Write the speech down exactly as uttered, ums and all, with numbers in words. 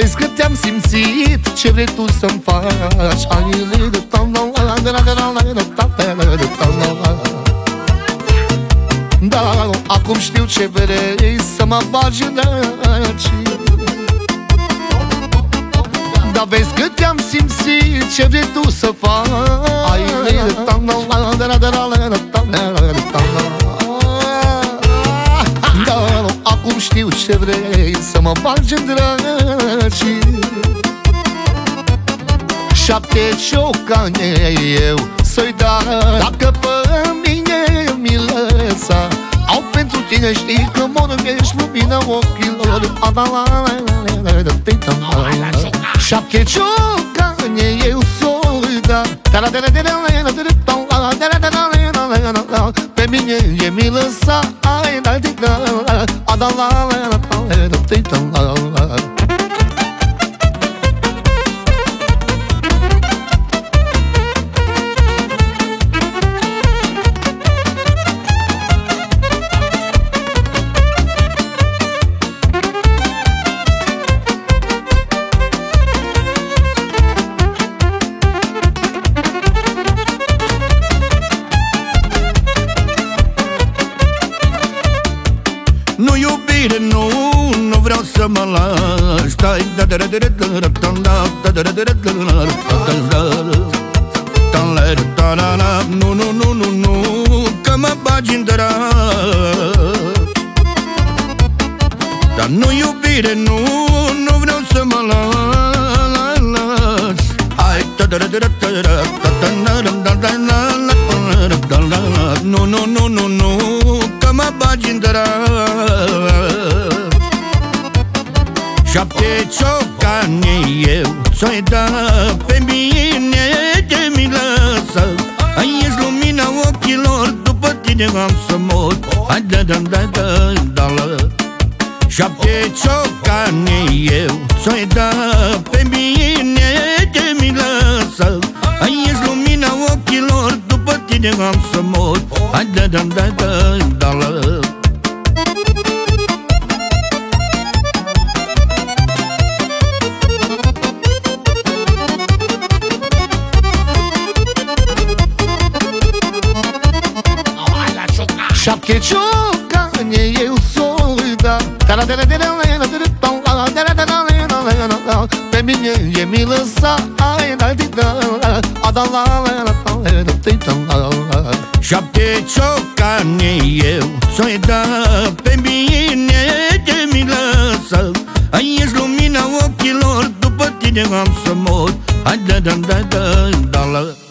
vezi că te-am simțit, ce vrei tu să-mi faci? Da, acum știu ce vrei, să mă bagi în răci. Da, vezi că te-am simțit, ce vrei tu să faci? Da, acum știu ce vrei, să mă bagi în răci. Șapte ciocane eu să-i dau, dacă pe mine mi lăsa. Au pentru tine, știi că mor, ești lumina ochilor. Șapte ciocane eu să-i dau, pe mine e mi lăsa. Nu iubire, nu, nu vreau să mă lași. Nu, nu, nu, nu, nu, că mă bagi în dragi. Dar nu iubire, nu, nu vreau să mă lași. Hai, nu, nu, nu, nu, nu, că mă bagi în dragi. Șapte ciocane eu ți-o-i da, pe mine de mi lăsă. Ai ești lumina ochilor, după tine am să mor. Hai, da, da, da, da, da, da. Șapte ciocane eu ți-o-i da, pe mine de mi lăsă. Ai ești lumina ochilor, după tine am să mor. Hai, da, da, da, da, da, da. Șapte ciocane eu să-i dau, pe mine e mi lăsa. Șapte ciocane eu ți-o-i da, pe mine de mi lăsă. Ai ești lumina ochilor, după tine am să mor. Hai, da, da, da, da, da, da.